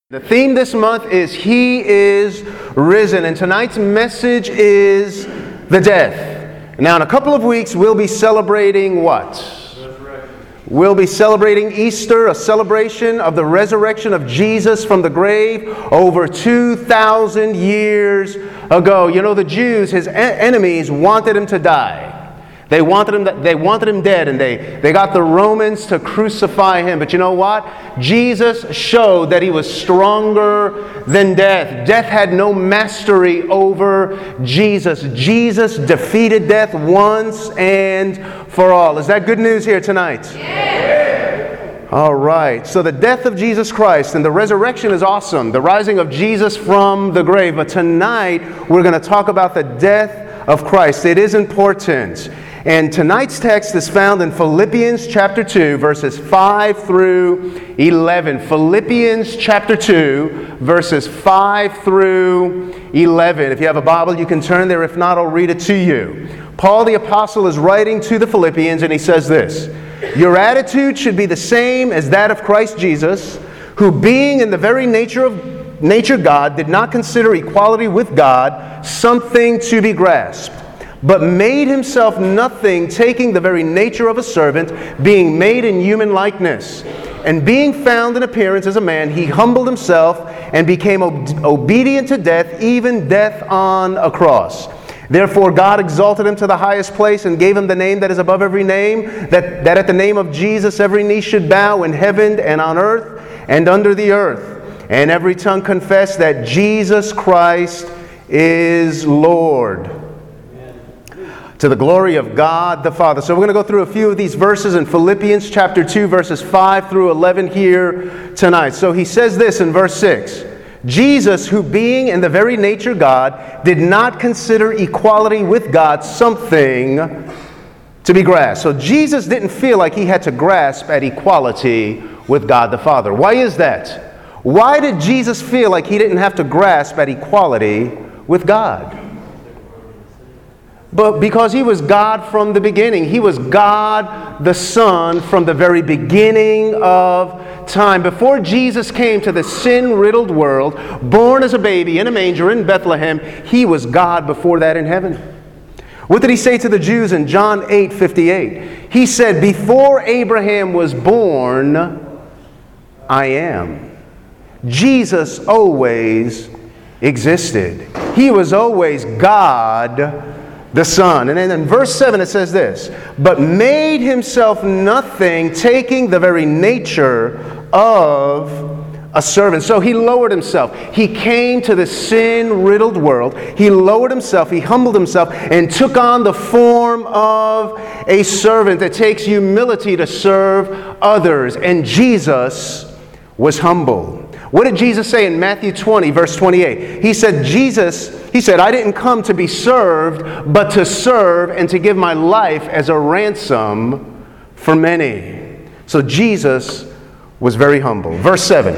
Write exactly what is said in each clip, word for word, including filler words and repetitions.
The theme this month is He is Risen, and tonight's message is the death. Now, in a couple of weeks, we'll be celebrating what? Resurrection. We'll be celebrating Easter, a celebration of the resurrection of Jesus from the grave over two thousand years ago. You know, the Jews, his enemies, wanted him to die. They wanted him, they wanted him dead, and they, they got the Romans to crucify him. But you know what? Jesus showed that he was stronger than death. Death had no mastery over Jesus. Jesus defeated death once and for all. Is that good news here tonight? Yeah. All right. So the death of Jesus Christ and the resurrection is awesome. The rising of Jesus from the grave. But tonight we're going to talk about the death of Christ. It is important. And tonight's text is found in Philippians chapter two, verses five through eleven. Philippians chapter two, verses five through eleven. If you have a Bible, you can turn there. If not, I'll read it to you. Paul the Apostle is writing to the Philippians, and he says this: "Your attitude should be the same as that of Christ Jesus, who being in the very nature of nature God, did not consider equality with God something to be grasped, but made himself nothing, taking the very nature of a servant, being made in human likeness. And being found in appearance as a man, he humbled himself and became ob- obedient to death, even death on a cross. Therefore God exalted him to the highest place and gave him the name that is above every name, that, that at the name of Jesus every knee should bow in heaven and on earth and under the earth, and every tongue confess that Jesus Christ is Lord, to the glory of God the Father." So we're going to go through a few of these verses in Philippians chapter two, verses five through eleven here tonight. So he says this in verse six: "Jesus, who being in the very nature God, did not consider equality with God something to be grasped." So Jesus didn't feel like he had to grasp at equality with God the Father. Why is that? Why did Jesus feel like he didn't have to grasp at equality with God? But because he was God from the beginning. He was God the Son from the very beginning of time. Before Jesus came to the sin-riddled world, born as a baby in a manger in Bethlehem, he was God before that in heaven. What did he say to the Jews in John eight fifty-eight? He said, "Before Abraham was born, I am." Jesus always existed. He was always God the Son. And then in verse seven it says this: "But made himself nothing, taking the very nature of a servant." So he lowered himself. He came to the sin-riddled world. He lowered himself. He humbled himself and took on the form of a servant. It takes humility to serve others. And Jesus was humble. What did Jesus say in Matthew twenty, verse twenty-eight? He said, Jesus, he said, "I didn't come to be served, but to serve and to give my life as a ransom for many." So Jesus was very humble. Verse seven.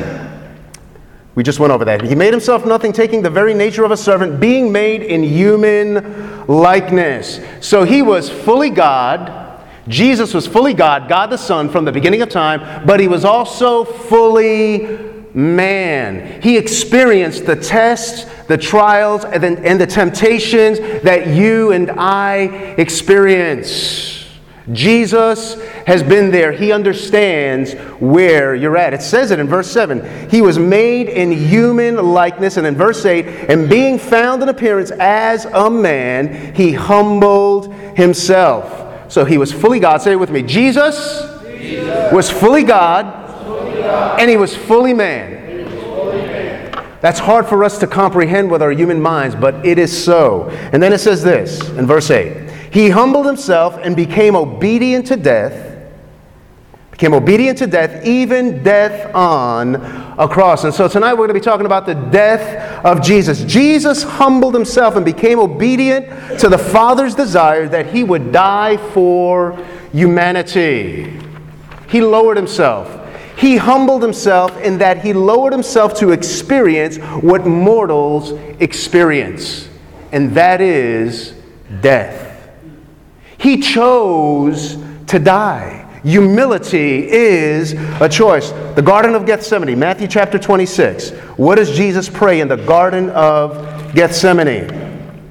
We just went over that. "He made himself nothing, taking the very nature of a servant, being made in human likeness." So he was fully God. Jesus was fully God, God the Son from the beginning of time, but he was also fully man. He experienced the tests, the trials, and the, and the temptations that you and I experience. Jesus has been there. He understands where you're at. It says it in verse seven. He was made in human likeness. And in verse eight, "And being found in appearance as a man, he humbled himself." So he was fully God. Say it with me. Jesus, Jesus. was fully God. And he was fully man. That's hard for us to comprehend with our human minds, but it is so. And then it says this in verse eight: "He humbled himself and became obedient to death, became obedient to death, even death on a cross." And so tonight we're going to be talking about the death of Jesus. Jesus humbled himself and became obedient to the Father's desire that he would die for humanity. He lowered himself. He humbled himself in that he lowered himself to experience what mortals experience, and that is death. He chose to die. Humility is a choice. The Garden of Gethsemane, Matthew chapter twenty-six. What does Jesus pray in the Garden of Gethsemane?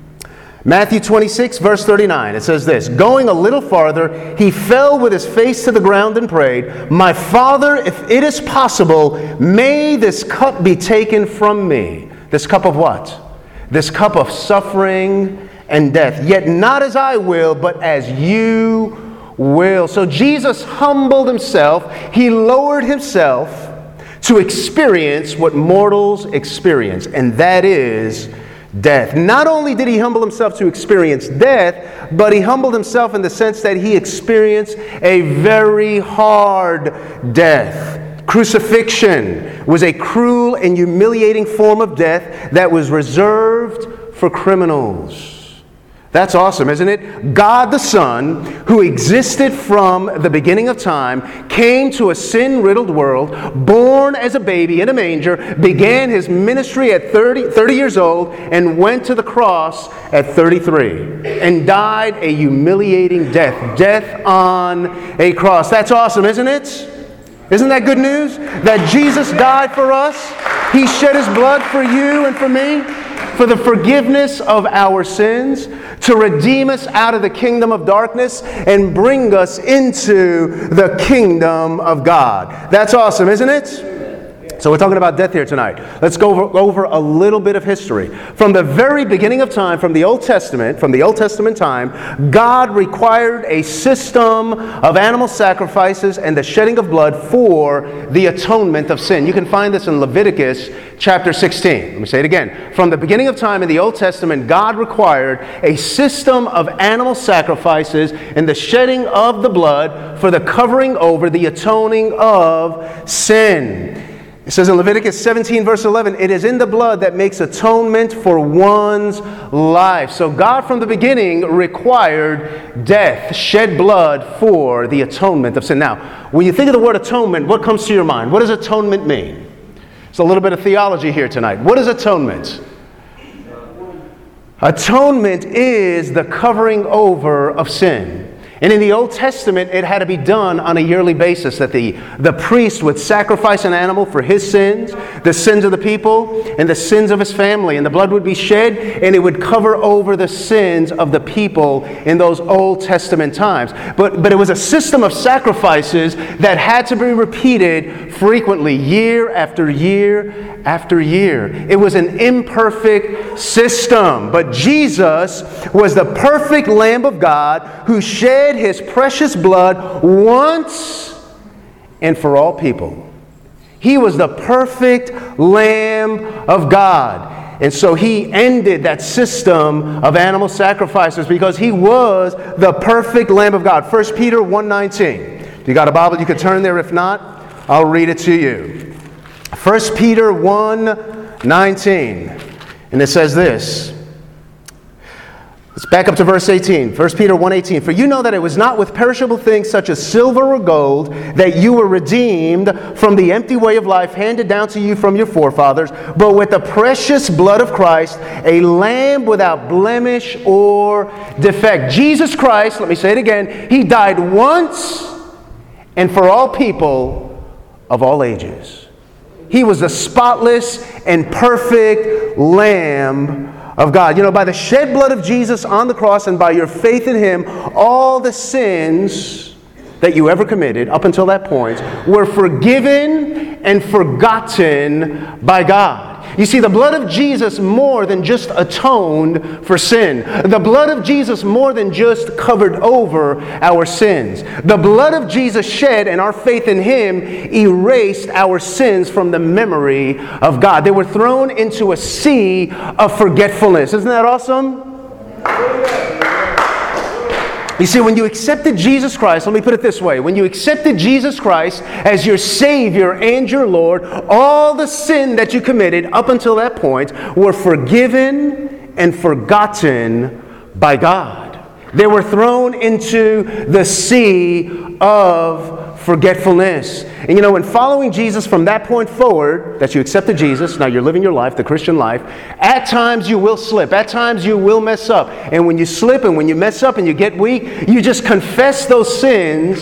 Matthew twenty-six, verse thirty-nine, it says this, going a little farther, he fell with his face to the ground and prayed, my Father, if it is possible, may this cup be taken from me. This cup of what? This cup of suffering and death. Yet not as I will, but as you will. So Jesus humbled himself. He lowered himself to experience what mortals experience, and that is death. Not only did he humble himself to experience death, but he humbled himself in the sense that he experienced a very hard death. Crucifixion was a cruel and humiliating form of death that was reserved for criminals. That's awesome, isn't it? God the Son, who existed from the beginning of time, came to a sin-riddled world, born as a baby in a manger, began his ministry at thirty, thirty years old, and went to the cross at thirty-three, and died a humiliating death, death on a cross. That's awesome, isn't it? Isn't that good news? That Jesus died for us. He shed his blood for you and for me, for the forgiveness of our sins, to redeem us out of the kingdom of darkness and bring us into the kingdom of God. That's awesome, isn't it? So we're talking about death here tonight. Let's go over, over a little bit of history. From the very beginning of time, from the Old Testament, from the Old Testament time, God required a system of animal sacrifices and the shedding of blood for the atonement of sin. You can find this in Leviticus chapter sixteen. Let me say it again. From the beginning of time in the Old Testament, God required a system of animal sacrifices and the shedding of the blood for the covering over, the atoning of sin. It says in Leviticus seventeen, verse eleven, it is in the blood that makes atonement for one's life. So God from the beginning required death, shed blood for the atonement of sin. Now, when you think of the word atonement, what comes to your mind? What does atonement mean? It's a little bit of theology here tonight. What is atonement? Atonement is the covering over of sin. And in the Old Testament, it had to be done on a yearly basis, that the, the priest would sacrifice an animal for his sins, the sins of the people, and the sins of his family. And the blood would be shed, and it would cover over the sins of the people in those Old Testament times. But, but it was a system of sacrifices that had to be repeated frequently, year after year after year. It was an imperfect system. But Jesus was the perfect Lamb of God who shed his precious blood once and for all people. He was the perfect Lamb of God. And so he ended that system of animal sacrifices because he was the perfect Lamb of God. First Peter one nineteen. If you got a Bible, you can turn there. If not, I'll read it to you. First Peter one nineteen. And it says this. Let's back up to verse eighteen. First Peter one eighteen. For you know that it was not with perishable things such as silver or gold that you were redeemed from the empty way of life handed down to you from your forefathers, but with the precious blood of Christ, a lamb without blemish or defect. Jesus Christ, let me say it again, he died once and for all people of all ages. He was the spotless and perfect Lamb of God. You know, by the shed blood of Jesus on the cross and by your faith in him, all the sins that you ever committed up until that point were forgiven and forgotten by God. You see, the blood of Jesus more than just atoned for sin. The blood of Jesus more than just covered over our sins. The blood of Jesus shed and our faith in him erased our sins from the memory of God. They were thrown into a sea of forgetfulness. Isn't that awesome? You see, when you accepted Jesus Christ, let me put it this way. When you accepted Jesus Christ as your Savior and your Lord, all the sin that you committed up until that point were forgiven and forgotten by God. They were thrown into the sea of forgetfulness. And you know, in following Jesus from that point forward, that you accepted Jesus, now you're living your life, the Christian life, at times you will slip, at times you will mess up. And when you slip and when you mess up and you get weak, you just confess those sins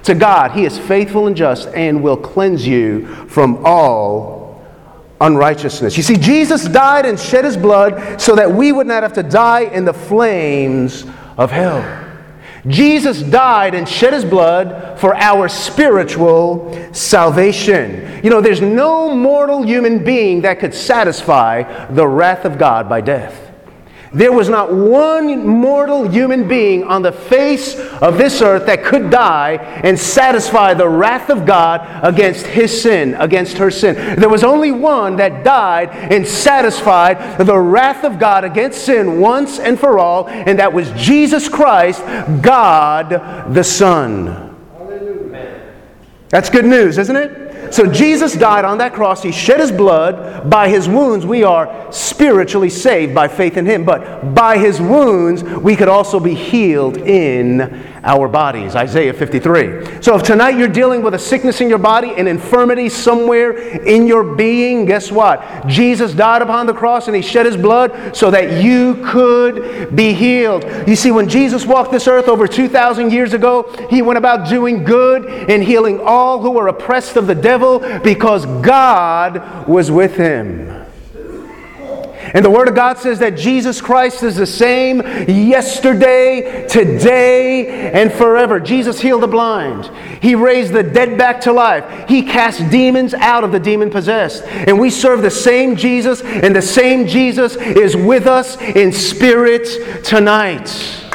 to God. He is faithful and just and will cleanse you from all unrighteousness. You see, Jesus died and shed his blood so that we would not have to die in the flames of hell. Jesus died and shed his blood for our spiritual salvation. You know, there's no mortal human being that could satisfy the wrath of God by death. There was not one mortal human being on the face of this earth that could die and satisfy the wrath of God against his sin, against her sin. There was only one that died and satisfied the wrath of God against sin once and for all, and that was Jesus Christ, God the Son. Hallelujah. That's good news, isn't it? So Jesus died on that cross. He shed his blood. By his wounds, we are spiritually saved by faith in him. But by his wounds, we could also be healed in our bodies. Isaiah fifty-three. So if tonight you're dealing with a sickness in your body, an infirmity somewhere in your being, guess what? Jesus died upon the cross and he shed his blood so that you could be healed. You see, when Jesus walked this earth over two thousand years ago, he went about doing good and healing all who were oppressed of the devil because God was with him. And the Word of God says that Jesus Christ is the same yesterday, today, and forever. Jesus healed the blind. He raised the dead back to life. He cast demons out of the demon-possessed. And we serve the same Jesus, and the same Jesus is with us in spirit tonight.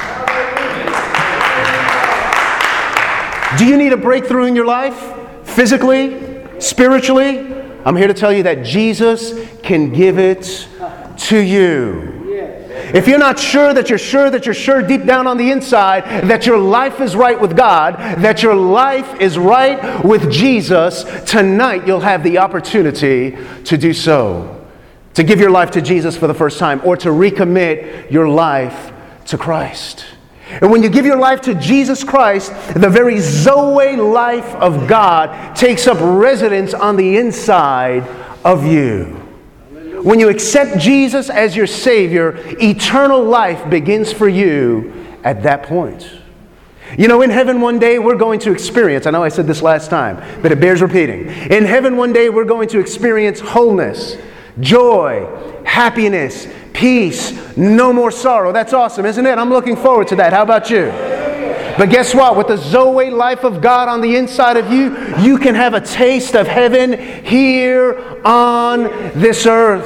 Do you need a breakthrough in your life? Physically? Spiritually? I'm here to tell you that Jesus can give it to you. If you're not sure that you're sure that you're sure deep down on the inside that your life is right with God, that your life is right with Jesus, tonight you'll have the opportunity to do so. To give your life to Jesus for the first time, or to recommit your life to Christ. And when you give your life to Jesus Christ, the very Zoe life of God takes up residence on the inside of you. When you accept Jesus as your Savior, eternal life begins for you at that point. You know, in heaven one day we're going to experience, I know I said this last time, but it bears repeating. In heaven one day we're going to experience wholeness, joy, happiness, peace, no more sorrow. That's awesome, isn't it? I'm looking forward to that. How about you? But guess what? With the Zoe life of God on the inside of you, you can have a taste of heaven here on this earth.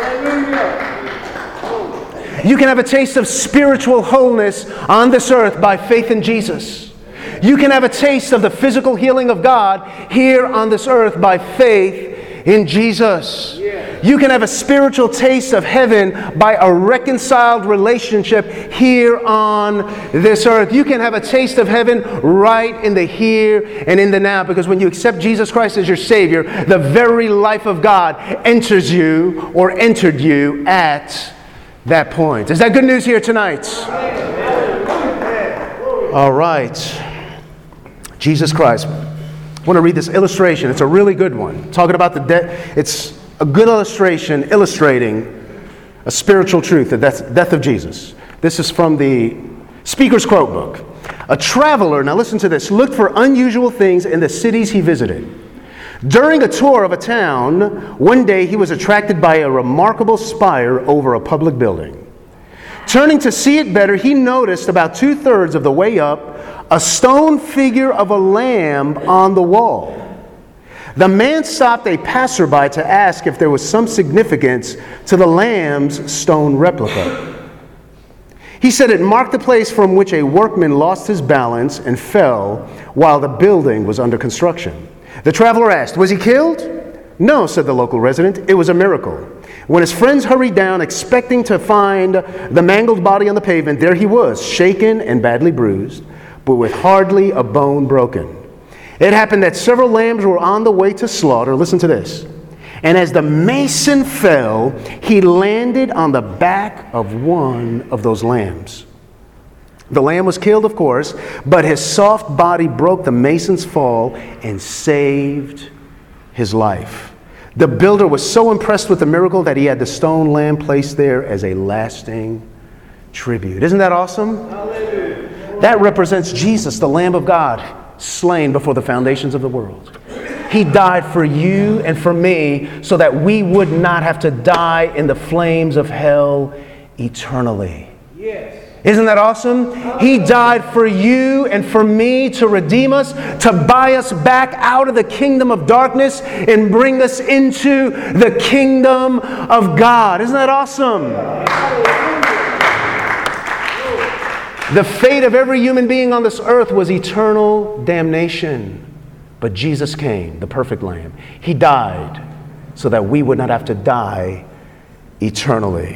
You can have a taste of spiritual wholeness on this earth by faith in Jesus. You can have a taste of the physical healing of God here on this earth by faith in Jesus. You can have a spiritual taste of heaven by a reconciled relationship here on this earth. You can have a taste of heaven right in the here and in the now, because when you accept Jesus Christ as your Savior, the very life of God enters you or entered you at that point. Is that good news here tonight? All right. Jesus Christ. I want to read this illustration. It's a really good one. Talking about the death. It's a good illustration illustrating a spiritual truth, the death, death of Jesus. This is from the Speaker's Quote book. A traveler, now listen to this, looked for unusual things in the cities he visited. During a tour of a town, one day he was attracted by a remarkable spire over a public building. Turning to see it better, he noticed about two-thirds of the way up a stone figure of a lamb on the wall. The man stopped a passerby to ask if there was some significance to the lamb's stone replica. He said it marked the place from which a workman lost his balance and fell while the building was under construction. The traveler asked, "Was he killed?" "No," said the local resident. "It was a miracle." When his friends hurried down, expecting to find the mangled body on the pavement, there he was, shaken and badly bruised, but with hardly a bone broken. It happened that several lambs were on the way to slaughter. Listen to this. And as the mason fell, he landed on the back of one of those lambs. The lamb was killed, of course, but his soft body broke the mason's fall and saved his life. The builder was so impressed with the miracle that he had the stone lamb placed there as a lasting tribute. Isn't that awesome? Hallelujah. That represents Jesus, the Lamb of God, slain before the foundations of the world. He died for you and for me so that we would not have to die in the flames of hell eternally. Yes. Isn't that awesome? He died for you and for me to redeem us, to buy us back out of the kingdom of darkness and bring us into the kingdom of God. Isn't that awesome? The fate of every human being on this earth was eternal damnation. But Jesus came, the perfect Lamb. He died so that we would not have to die eternally.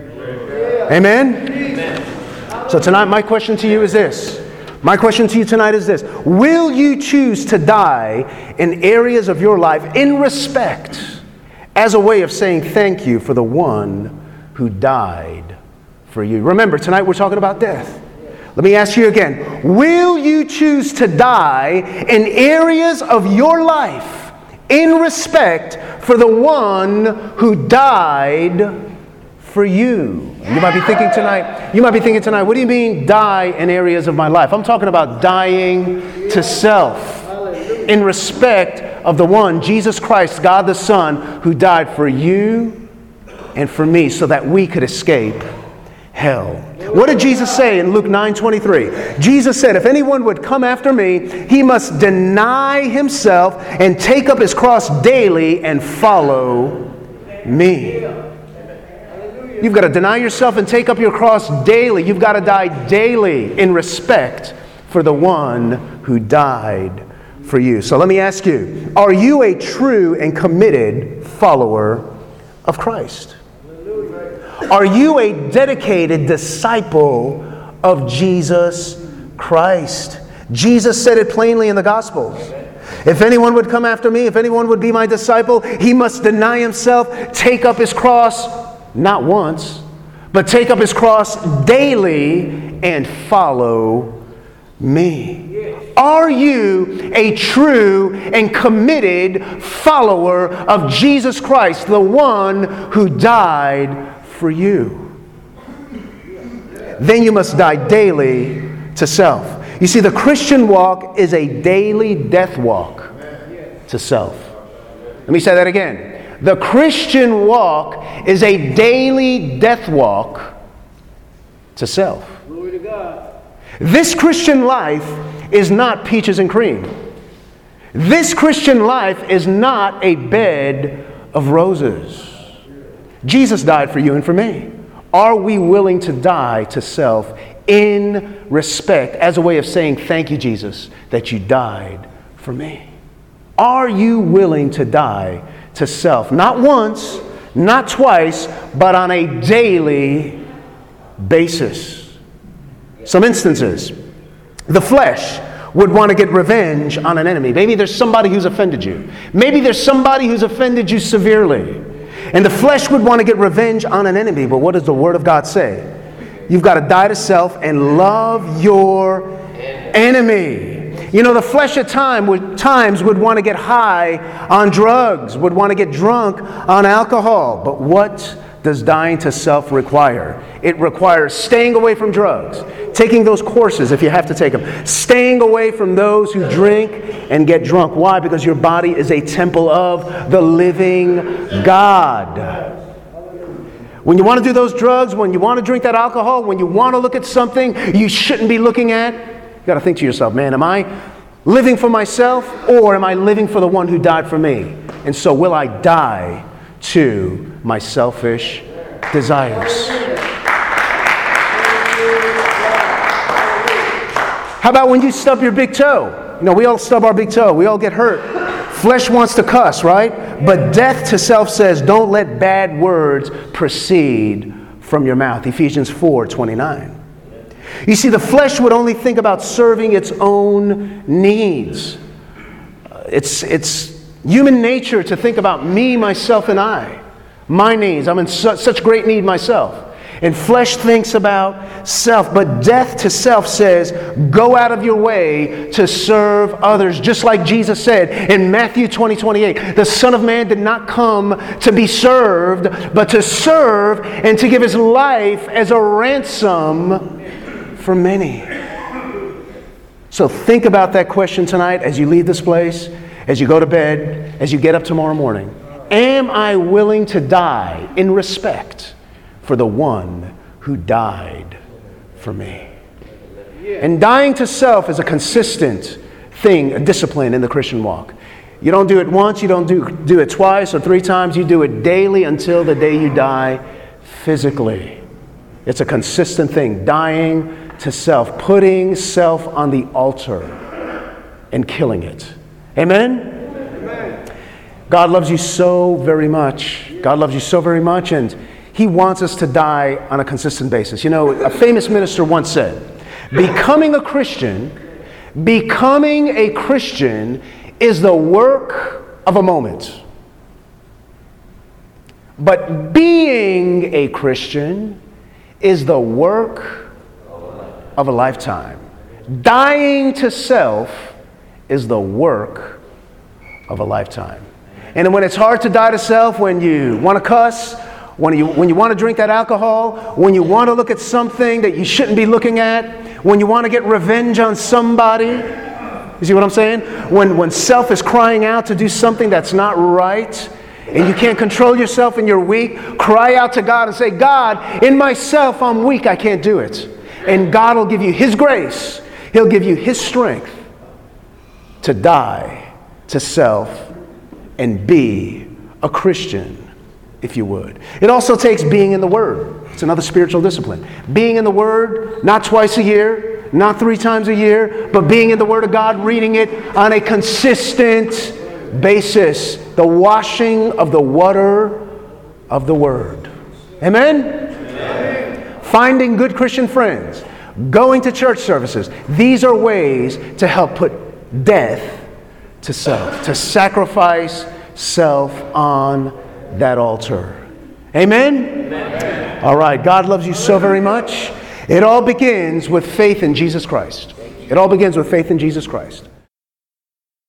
Amen? Amen? So tonight, my question to you is this. My question to you tonight is this. Will you choose to die in areas of your life in respect as a way of saying thank you for the one who died for you? Remember, tonight we're talking about death. Let me ask you again. Will you choose to die in areas of your life in respect for the one who died for you? You might be thinking tonight, you might be thinking tonight, what do you mean die in areas of my life? I'm talking about dying to self in respect of the one, Jesus Christ, God the Son, who died for you and for me so that we could escape hell. What did Jesus say in Luke nine twenty-three? Jesus said, if anyone would come after me, he must deny himself and take up his cross daily and follow me. You've got to deny yourself and take up your cross daily. You've got to die daily in respect for the one who died for you. So let me ask you, are you a true and committed follower of Christ? Are you a dedicated disciple of Jesus Christ? Jesus said it plainly in the Gospels. If anyone would come after me, if anyone would be my disciple, he must deny himself, take up his cross, not once, but take up his cross daily and follow me. Are you a true and committed follower of Jesus Christ, the one who died for you? Then you must die daily to self. You see, the Christian walk is a daily death walk to self. Let me say that again. The Christian walk is a daily death walk to self. Glory to God. This Christian life is not peaches and cream. This Christian life is not a bed of roses. Jesus died for you and for me. Are we willing to die to self in respect as a way of saying, thank you, Jesus, that you died for me? Are you willing to die to self? Not once, not twice, but on a daily basis. Some instances. The flesh would want to get revenge on an enemy. Maybe there's somebody who's offended you. Maybe there's somebody who's offended you severely. And the flesh would want to get revenge on an enemy. But what does the Word of God say? You've got to die to self and love your enemy. You know, the flesh at time would, times would want to get high on drugs, would want to get drunk on alcohol. But what does dying to self require? It requires staying away from drugs, taking those courses if you have to take them, staying away from those who drink and get drunk. Why? Because your body is a temple of the living God. When you want to do those drugs, when you want to drink that alcohol, when you want to look at something you shouldn't be looking at, you got to think to yourself, man, am I living for myself or am I living for the one who died for me? And so will I die to my selfish desires? How about when you stub your big toe? You know, we all stub our big toe. We all get hurt. Flesh wants to cuss, right? But death to self says, don't let bad words proceed from your mouth. Ephesians four twenty-nine. You see, the flesh would only think about serving its own needs. It's, it's human nature to think about me, myself, and I. My needs. I'm in su- such great need myself. And flesh thinks about self. But death to self says, go out of your way to serve others. Just like Jesus said in Matthew twenty twenty-eight, the Son of Man did not come to be served, but to serve and to give his life as a ransom for many. So think about that question tonight as you leave this place, as you go to bed, as you get up tomorrow morning. Am I willing to die in respect for the one who died for me? And dying to self is a consistent thing, a discipline in the Christian walk. You don't do it once, you don't do, do it twice or three times. You do it daily until the day you die physically. It's a consistent thing, dying to self, putting self on the altar and killing it. Amen? Amen? God loves you so very much. God loves you so very much, and He wants us to die on a consistent basis. You know, a famous minister once said, becoming a Christian, becoming a Christian is the work of a moment. But being a Christian is the work of a lifetime. Dying to self is the work of a lifetime. And when it's hard to die to self, when you want to cuss, when you, when you want to drink that alcohol, when you want to look at something that you shouldn't be looking at, when you want to get revenge on somebody, you see what I'm saying? When, when self is crying out to do something that's not right, and you can't control yourself and you're weak, cry out to God and say, God, in myself I'm weak, I can't do it. And God will give you His grace. He'll give you His strength to die to self and be a Christian, if you would. It also takes being in the Word. It's another spiritual discipline. Being in the Word, not twice a year, not three times a year, but being in the Word of God, reading it on a consistent basis. The washing of the water of the Word. Amen? Amen? Finding good Christian friends. Going to church services. These are ways to help put death to self. To sacrifice self on that altar. Amen? Amen? All right. God loves you so very much. It all begins with faith in Jesus Christ. It all begins with faith in Jesus Christ.